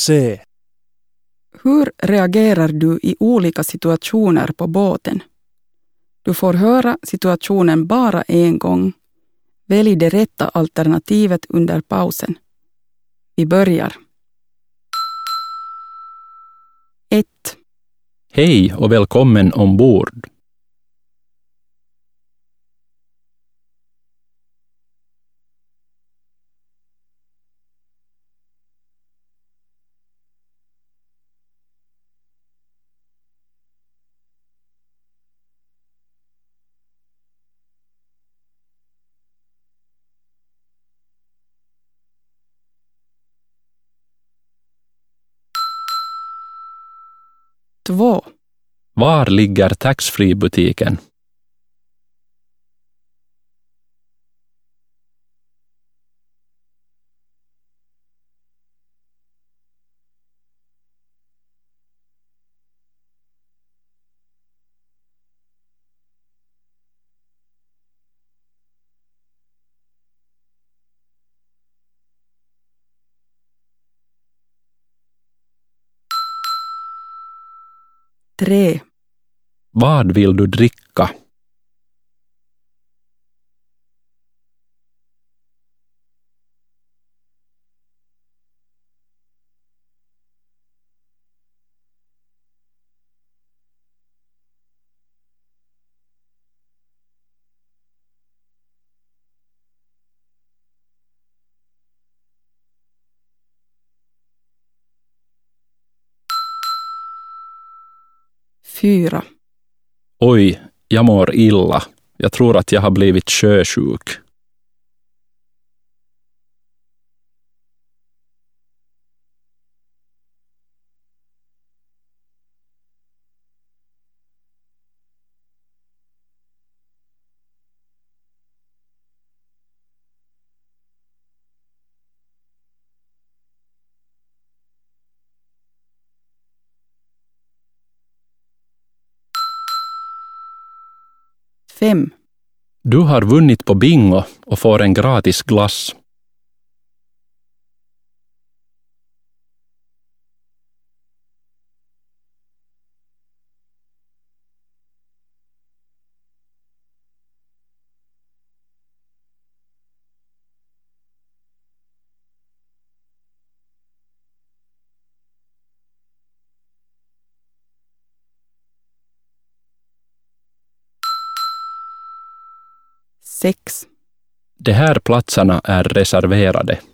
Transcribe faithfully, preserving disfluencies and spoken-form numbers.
se. Hur reagerar du i olika situationer på båten? Du får höra situationen bara en gång. Välj det rätta alternativet under pausen. Vi börjar. ett. Hej och välkommen ombord. två. Var ligger taxfree-butiken? tre. Vad vill du dricka? fyra. Oj, jag mår illa. Jag tror att jag har blivit sjösjuk. fem. Du har vunnit på bingo och får en gratis glass. sex. De här platserna är reserverade.